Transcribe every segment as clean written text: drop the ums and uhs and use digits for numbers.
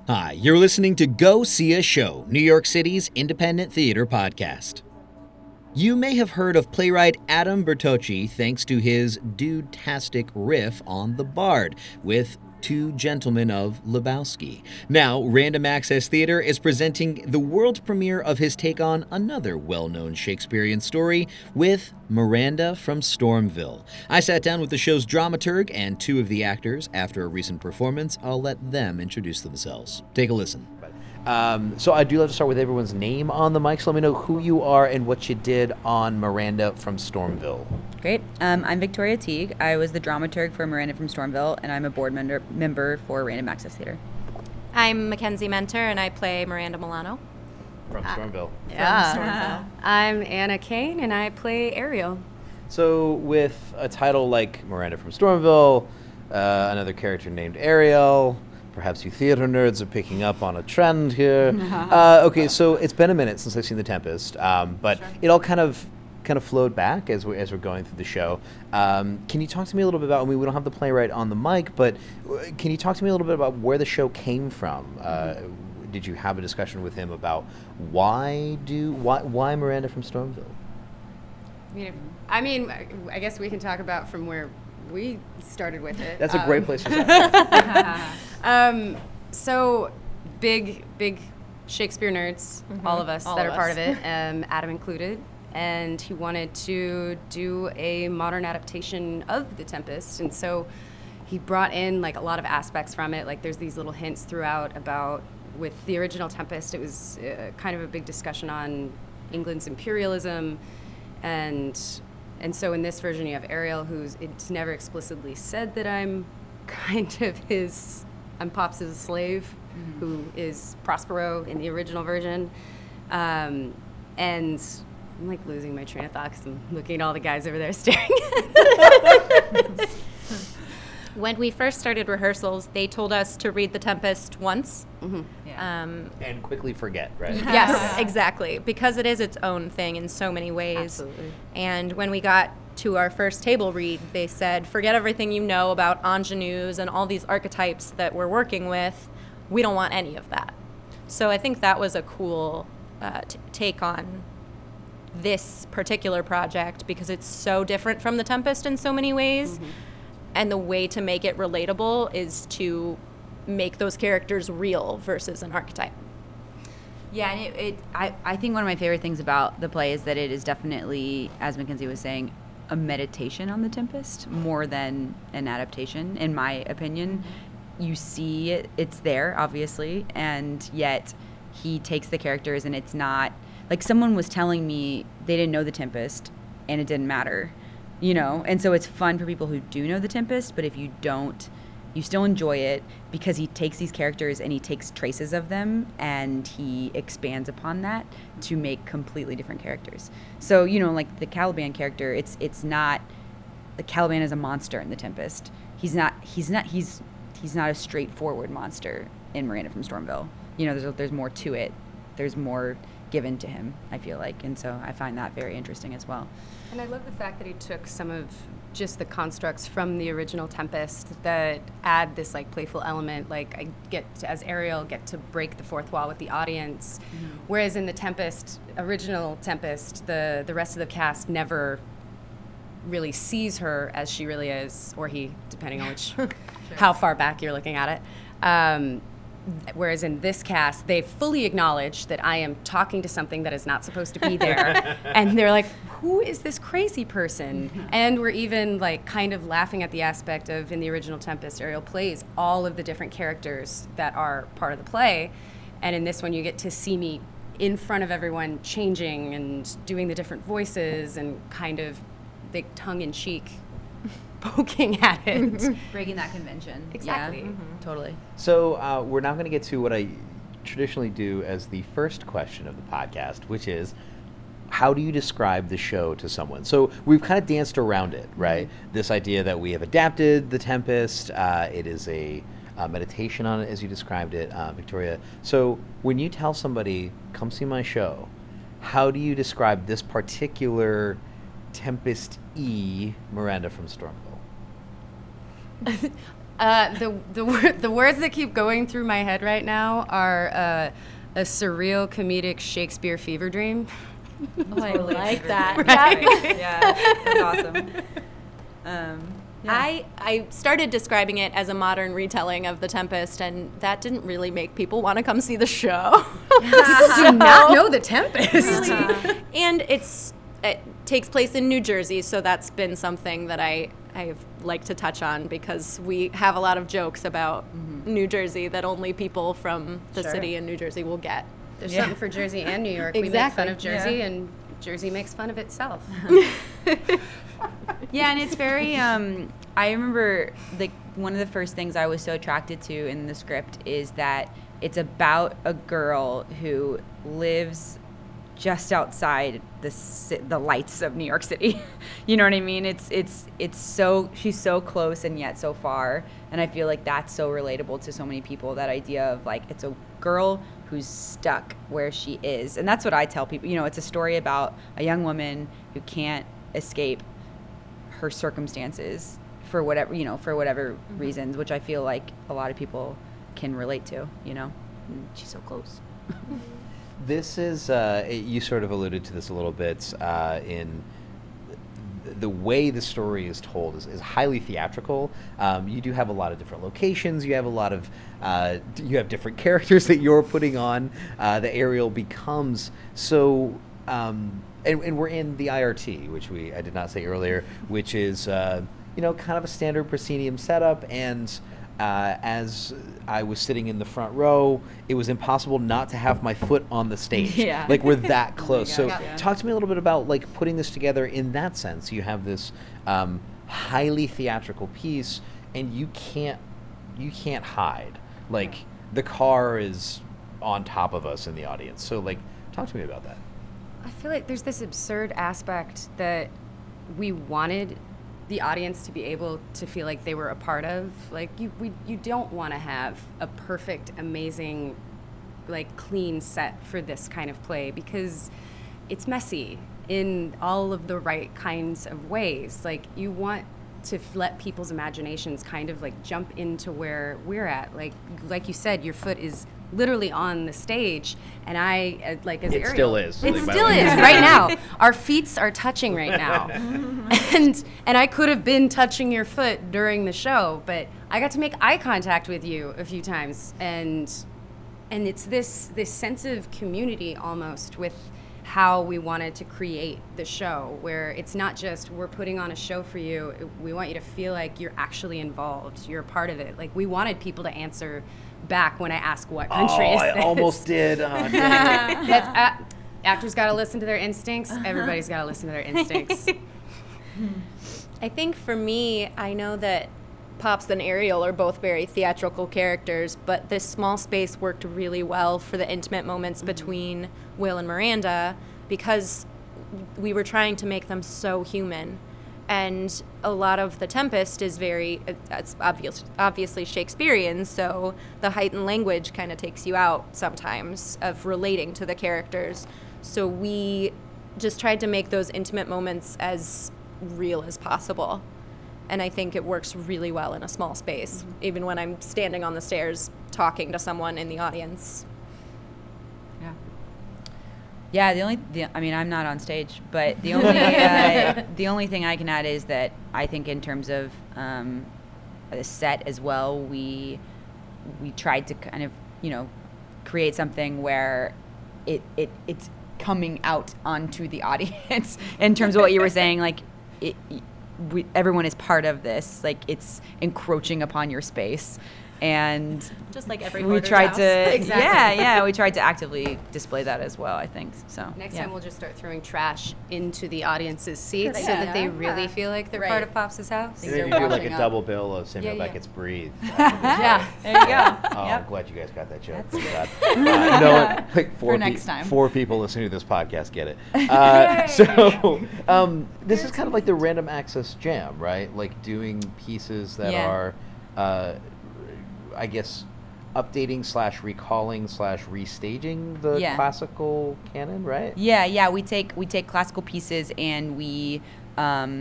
Hi, you're listening to Go See a Show, New York City's independent theater podcast. You may have heard of playwright Adam Bertocci thanks to his dude-tastic riff on The Bard with Two Gentlemen of Lebowski. Now, Random Access Theater is presenting the world premiere of his take on another well-known Shakespearean story with Miranda from Stormville. I sat down with the show's dramaturg and two of the actors after a recent performance. I'll let them introduce themselves. Take a listen. So I do love to start with everyone's name on the mic, so let me know who you are and what you did on Miranda from Stormville. Great. I'm Victoria Teague. I was the dramaturg for Miranda from Stormville, and I'm a board member for Random Access Theater. I'm Mackenzie Mentor, and I play Miranda Milano. From Stormville. Yeah. I'm Anna Kane, and I play Ariel. So with a title like Miranda from Stormville, another character named Ariel, perhaps you theater nerds are picking up on a trend here. Okay, so it's been a minute since I've seen The Tempest, but it all kind of flowed back as we're going through the show. Can you talk to me a little bit about, we don't have the playwright on the mic, but can you talk to me a little bit about where the show came from? Did you have a discussion with him about why Miranda from Stormville? I mean, I guess we can talk about from where we started with it. That's a great place to start. So big Shakespeare nerds, all of us that are part of it, Adam included, and he wanted to do a modern adaptation of The Tempest, and so he brought in like a lot of aspects from it. Like there's these little hints throughout about, with the original Tempest, it was kind of a big discussion on England's imperialism, and so in this version you have Ariel, it's never explicitly said that I'm Pops' slave, who is Prospero in the original version. And I'm like losing my train of thought because I'm looking at all the guys over there staring at When we first started rehearsals, they told us to read The Tempest once. Mm-hmm. Yeah. And quickly forget, right? Yes, exactly, because it is its own thing in so many ways. Absolutely. And when we got to our first table read, they said, forget everything you know about ingenues and all these archetypes that we're working with. We don't want any of that. So I think that was a cool take on this particular project because it's so different from The Tempest in so many ways. Mm-hmm. And the way to make it relatable is to make those characters real versus an archetype. Yeah, and I think one of my favorite things about the play is that it is definitely, as Mackenzie was saying, a meditation on The Tempest more than an adaptation, in my opinion. You see it's there, obviously, and yet he takes the characters, and it's not like someone was telling me they didn't know The Tempest and it didn't matter, you know? And so it's fun for people who do know The Tempest, but if you don't, you still enjoy it because he takes these characters and he takes traces of them and he expands upon that to make completely different characters. So, you know, like the Caliban character, it's not, the Caliban is a monster in The Tempest. He's not a straightforward monster in Miranda from Stormville. You know, there's more to it. There's more given to him, I feel like. And so I find that very interesting as well. And I love the fact that he took some of just the constructs from the original Tempest that add this like playful element. Like as Ariel, get to break the fourth wall with the audience. Mm-hmm. Whereas in the original Tempest, the rest of the cast never really sees her as she really is, or he, depending on how far back you're looking at it. Whereas in this cast, they fully acknowledge that I am talking to something that is not supposed to be there. And they're like, who is this crazy person? Mm-hmm. And we're even like kind of laughing at the aspect of, in the original Tempest, Ariel plays all of the different characters that are part of the play. And in this one, you get to see me in front of everyone changing and doing the different voices and kind of big tongue-in-cheek poking at it. Breaking that convention. Exactly. Yeah. Mm-hmm. Totally. So we're now going to get to what I traditionally do as the first question of the podcast, which is, how do you describe the show to someone? So we've kind of danced around it, right? Mm-hmm. This idea that we have adapted The Tempest. It is a meditation on it, as you described it, Victoria. So when you tell somebody, come see my show, how do you describe this particular Tempest Miranda from Stormville? The words that keep going through my head right now are a surreal comedic Shakespeare fever dream. Oh, I like that. Right. Yeah, that's awesome. I started describing it as a modern retelling of The Tempest, and that didn't really make people want to come see the show. Do not know The Tempest. And it takes place in New Jersey, so that's been something that I've liked to touch on because we have a lot of jokes about New Jersey that only people from the city in New Jersey will get. There's something for Jersey and New York. We make fun of Jersey, and Jersey makes fun of itself. Yeah, and it's very. I remember like one of the first things I was so attracted to in the script is that it's about a girl who lives just outside the lights of New York City. You know what I mean? It's so she's so close and yet so far, and I feel like that's so relatable to so many people. That idea of like it's a girl who's stuck where she is, and that's what I tell people. You know, it's a story about a young woman who can't escape her circumstances for whatever reasons, which I feel like a lot of people can relate to. You know, and she's so close. This is, you sort of alluded to this a little bit in the way the story is told is highly theatrical. You do have a lot of different locations. You have a lot of, you have different characters that you're putting on. The Ariel becomes so, and we're in the IRT, which I did not say earlier, which is, kind of a standard proscenium setup. And as I was sitting in the front row, it was impossible not to have my foot on the stage. Yeah. Like we're that close. Oh my So God, yeah. talk to me a little bit about like putting this together in that sense. You have this highly theatrical piece, and you can't hide. Like the car is on top of us in the audience. So like, talk to me about that. I feel like there's this absurd aspect that we wanted the audience to be able to feel like they were a part of. Like you don't want to have a perfect, amazing, like clean set for this kind of play because it's messy in all of the right kinds of ways. Like you want to let people's imaginations kind of like jump into where we're at. Like you said, your foot is literally on the stage, and I like as It Ariel, still is. It Like, by still the way. is right now. Our feet are touching right now, and I could have been touching your foot during the show, but I got to make eye contact with you a few times, and it's this sense of community almost with how we wanted to create the show, where it's not just we're putting on a show for you. We want you to feel like you're actually involved. You're a part of it. Like we wanted people to answer back when I ask what country is this. I almost did. Oh, dang it. That's, actors got to listen to their instincts. Everybody's got to listen to their instincts. I think for me, I know that Pops and Ariel are both very theatrical characters, but this small space worked really well for the intimate moments between Will and Miranda because we were trying to make them so human. And a lot of The Tempest is it's obviously Shakespearean, so the heightened language kind of takes you out sometimes of relating to the characters. So we just tried to make those intimate moments as real as possible. And I think it works really well in a small space, even when I'm standing on the stairs talking to someone in the audience. Yeah, I'm not on stage, but the only thing I can add is that I think in terms of the set as well, we tried to kind of create something where it's coming out onto the audience in terms of what you were saying, like everyone is part of this, like it's encroaching upon your space. And Just like every we hoarder's tried house. to Exactly. we tried to actively display that as well, I think. So Next yeah. time we'll just start throwing trash into the audience's seats Good so idea. that they really feel like they're part Right. of Pops' house. And then you do like a double bill of Samuel Yeah, yeah. Beckett's Breathe. Yeah. There you go. Oh, I'm Yep. glad you guys got that joke. You know what? Like For next time. 4 people listening to this podcast get it. So this is kind of like the random access jam, right? Like doing pieces that Yeah. are, I guess, updating / recalling / restaging the Yeah. classical canon, right? Yeah, we take classical pieces and we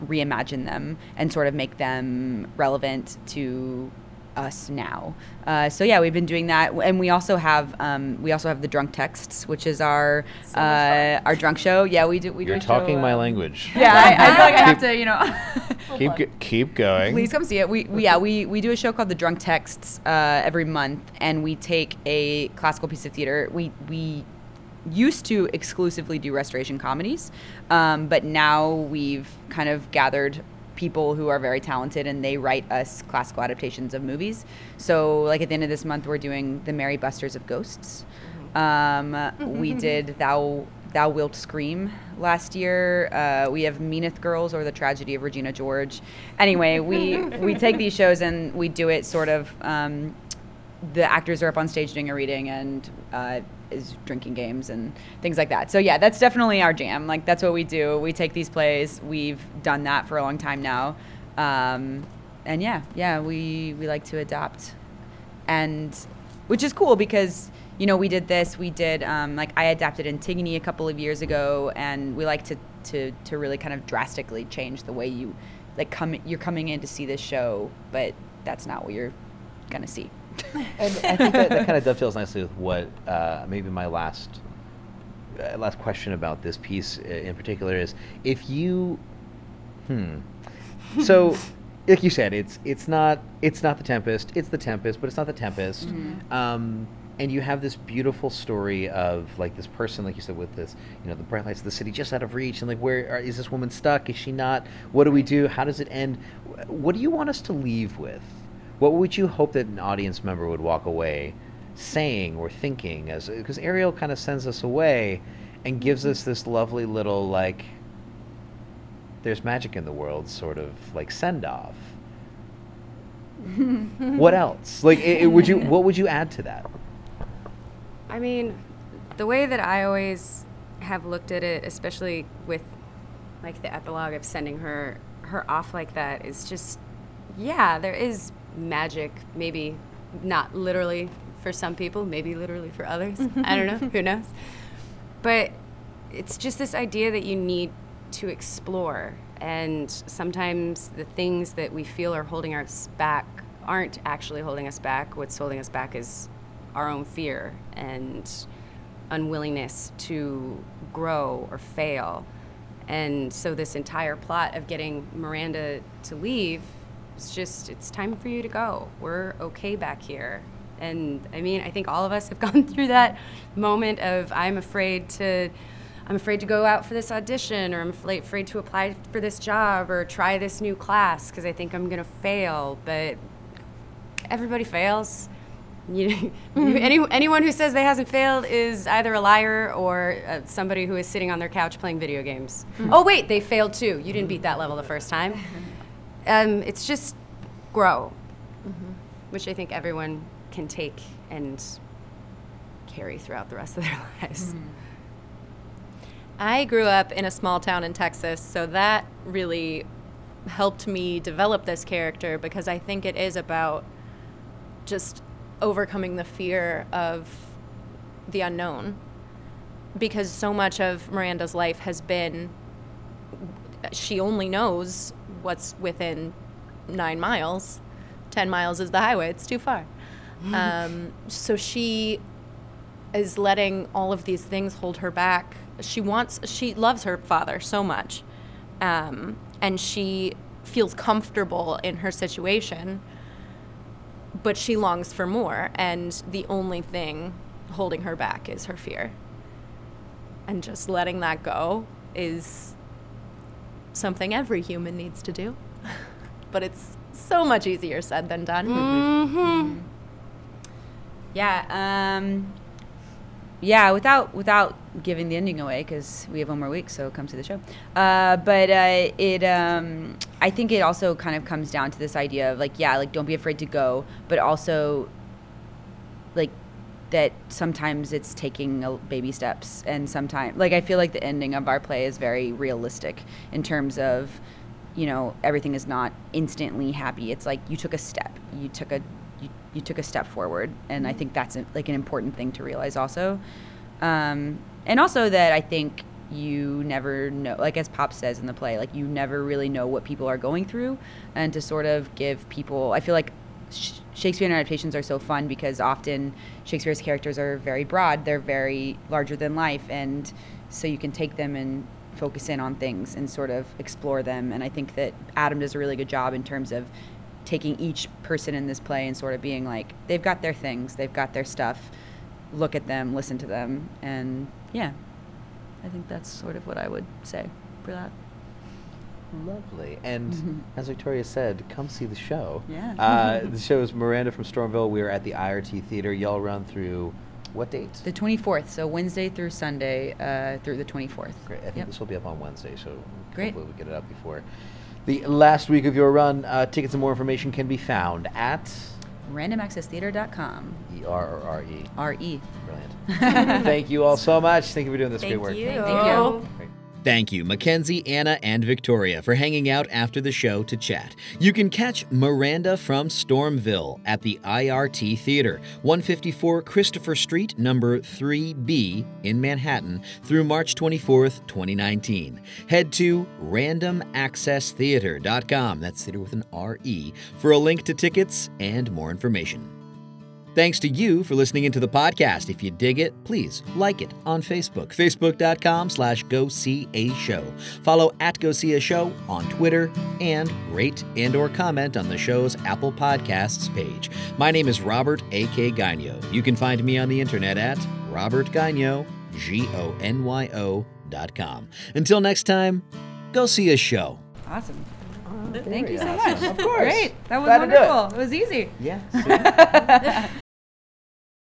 reimagine them and sort of make them relevant to us now. So yeah, we've been doing that, and we also have the Drunk Texts, which is our drunk show. Yeah, we do. You're talking my language. Yeah, I feel like I have to, Keep going. Please come see it. We do a show called the Drunk Texts every month, and we take a classical piece of theater. We used to exclusively do restoration comedies, but now we've kind of gathered people who are very talented, and they write us classical adaptations of movies. So like at the end of this month, we're doing The Merry Busters of Ghosts. We did Thou Wilt Scream last year. We have Meaneth Girls, or The Tragedy of Regina George. Anyway, we take these shows and we do it sort of, the actors are up on stage doing a reading and is drinking games and things like that. So yeah, that's definitely our jam. Like that's what we do. We take these plays. We've done that for a long time now. And we like to adapt, and which is cool because, you know, we did like I adapted Antigone a couple of years ago, and we like to really kind of drastically change the way you you're coming in to see this show, but that's not what you're gonna see. And I think that kind of dovetails nicely with what maybe my last question about this piece in particular is, if you so like you said, it's not the Tempest, it's the Tempest, but it's not the Tempest. And you have this beautiful story of like this person, like you said, with this, you know, the bright lights of the city just out of reach, and like is this woman stuck? Is she not? What do we do? How does it end? What do you want us to leave with? What would you hope that an audience member would walk away saying or thinking? Because Ariel kind of sends us away and gives us this lovely little, like, there's magic in the world sort of like send off. What else? Like, what would you add to that? I mean, the way that I always have looked at it, especially with like the epilogue of sending her off like that, is just, yeah, there is magic, maybe not literally for some people, maybe literally for others. I don't know, who knows? But it's just this idea that you need to explore, and sometimes the things that we feel are holding us back aren't actually holding us back. What's holding us back is our own fear and unwillingness to grow or fail. And so this entire plot of getting Miranda to leave, it's time for you to go. We're okay back here. And I mean, I think all of us have gone through that moment of I'm afraid to go out for this audition, or I'm afraid to apply for this job or try this new class because I think I'm gonna fail. But everybody fails. Anyone who says they hasn't failed is either a liar or somebody who is sitting on their couch playing video games. Oh wait, they failed too. You didn't beat that level the first time. It's just grow, which I think everyone can take and carry throughout the rest of their lives. I grew up in a small town in Texas, so that really helped me develop this character, because I think it is about just overcoming the fear of the unknown, because so much of Miranda's life has been, she only knows what's within 9 miles. 10 miles is the highway. It's too far. So she is letting all of these things hold her back. She loves her father so much. And she feels comfortable in her situation, but she longs for more. And the only thing holding her back is her fear. And just letting that go is something every human needs to do. But it's so much easier said than done. Yeah, without giving the ending away, because we have one more week, so come to the show. I think it also kind of comes down to this idea of don't be afraid to go, but also that sometimes it's taking baby steps, and sometimes I feel like the ending of our play is very realistic in terms of, everything is not instantly happy. It's like you took a step, you took a step forward, and I think that's an important thing to realize also. And also that I think, you never know, like as Pop says in the play, like you never really know what people are going through, and to sort of give people, I feel like Shakespearean adaptations are so fun because often Shakespeare's characters are very broad, they're very larger than life, and so you can take them and focus in on things and sort of explore them. And I think that Adam does a really good job in terms of taking each person in this play and sort of being like, they've got their things, they've got their stuff, look at them, listen to them, and yeah, I think that's sort of what I would say for that. Lovely. And as Victoria said, come see the show. Yeah. The show is Miranda from Stormville. We are at the IRT Theater. Y'all run through what date? The 24th, so Wednesday through Sunday through the 24th. Great. I think Yep. this will be up on Wednesday, so Great. hopefully we get it up before the last week of your run. Tickets and more information can be found at randomaccesstheater.com. ER or RE. R-E. Brilliant. Thank you all so much. Thank you for doing this great work. Thank you. Thank you. Great. Thank you, Mackenzie, Anna, and Victoria for hanging out after the show to chat. You can catch Miranda from Stormville at the IRT Theater, 154 Christopher Street, number 3B in Manhattan through March 24th, 2019. Head to randomaccesstheater.com, that's theater with an R-E, for a link to tickets and more information. Thanks to you for listening into the podcast. If you dig it, please like it on Facebook, facebook.com/Go See a Show. Follow @Go See a Show on Twitter, and rate and/or comment on the show's Apple Podcasts page. My name is Robert A.K. Gaino. You can find me on the internet at robertgaino, GONYO.com. Until next time, go see a show. Awesome. Very Thank you so awesome. much. Of course. Great. That was Glad to do it. wonderful. It was easy. Yeah.